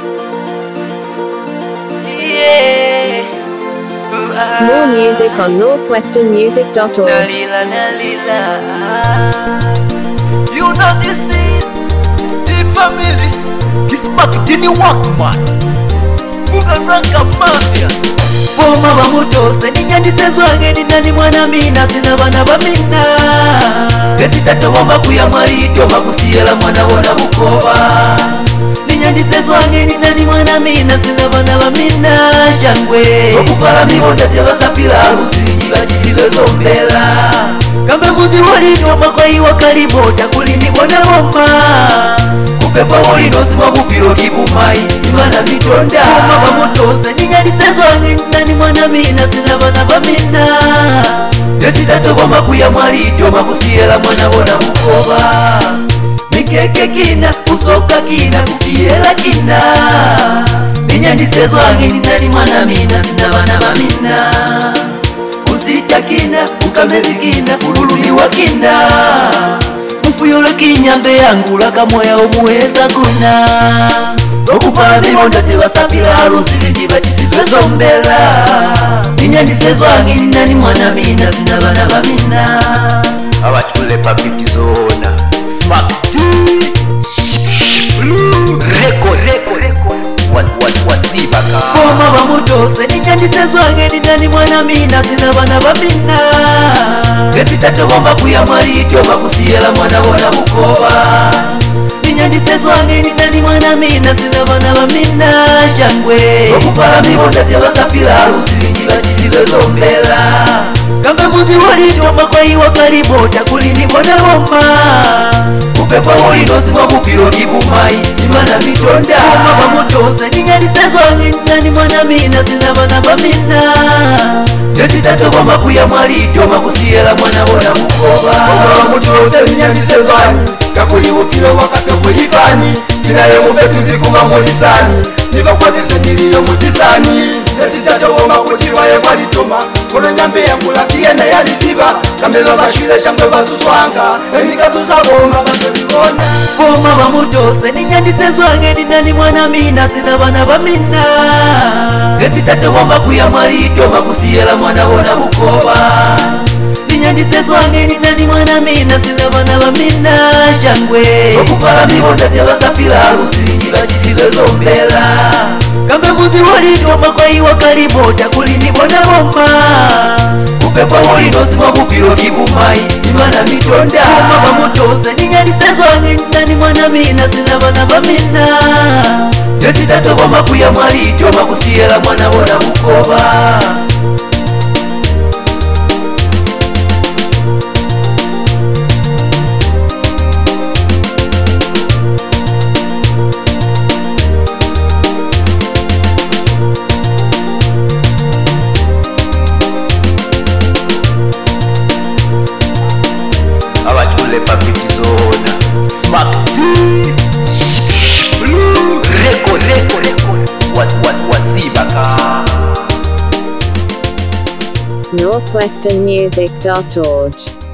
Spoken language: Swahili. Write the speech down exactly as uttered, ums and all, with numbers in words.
More music on northwestern music dot org. Nalila, nalila. You know this is the family. This back didn't work, man. Muga ranka mafia. Foma wa mutose ninyandisezwange ninani mwana mina sina bana bamina. Besitato wamba kuya marito makusiyela mwana wona bukoba. Ninyandisezwange ninani mwana mina sina bana bamina shangwe. Okupala mibonda tebasapila alusirinjiba chisizo zombela. Kambe muzi walito makwayi wakalibota kulindi bona woma. Kupepa wali nosi mabupiro kibumai imana mitonda. Foma wa mutose ninyandisezwange ninani mwana mina sina bana bamina. Besitato wamba kuya marito makusiyela mwana wona bukoba. Mikeke kina, usoka kina, kufiela kina. Ninyandisezwange ninani mwana mina sina bana bamina. Usita kina, ukamezi kina, ulululiwa kina. Mfuyolo kinyambe yangu laka moya omuweza kuna. Okupala mibonda tebasapila alusirinjiba chisizwe zombela. Ninyandisezwange ninani mwana mina sina bana bamina. Abachule papiti zona Smack D Record Record Was was wasibaka. Foma wa mutose ninyandisezwange ninani mwana mina sina bana bamina. Besitato wamba kuya marito makusiyela mwana wona bukoba. Ninyandisezwange ninani mwana mina sina bana bamina shangwe. Okupala mibonda tebasapila alusirinjiba chisizo zombela. Kambe muzi walito makwayi wakalibota kulindi bona woma. Kupepa wali nosi mabupiro kibumai imana mitonda. Foma wa mutose ninyandisezwange ninani mwana mina sina bana bamina. Besitato wamba kuya marito makusiyela mwana wona bukoba. Foma wa mutose ninyandisezwange kakulibupiro wakase kuyifani. Inaye mufetu zikuba mulisani niva kwa zise niliyo musisani. Besitato wamba kutiwaye walitoma kono nyambe yangula kiyenda yaliziba. Kamelo bashwile shangwe bazuswanga enikazuza bomba bazozibona. Foma wa mutose ninyandisezwange ninani mwana mina sina bana bamina. Besitato wamba kuya marito makusiyela mwana wona bukoba. Ninyandisezwange ninani mwana mina sina bana bamina shangwe. Okupala mibonda tebasapila alusirinjiba chisizo zombela. Kambe muzi walito makwayi wakalibota kulindi bona woma. Kupepa wali nosi mabupiro kibumai imana mitonda. Foma wa mutose ninyandisezwange ninani mwana mina sina bana bamina. Besitato wamba kuya marito makusiyela mwana wona bukoba. Abachule papiti zona Smack D Record Record Was was wasibaka. northwestern music dot org.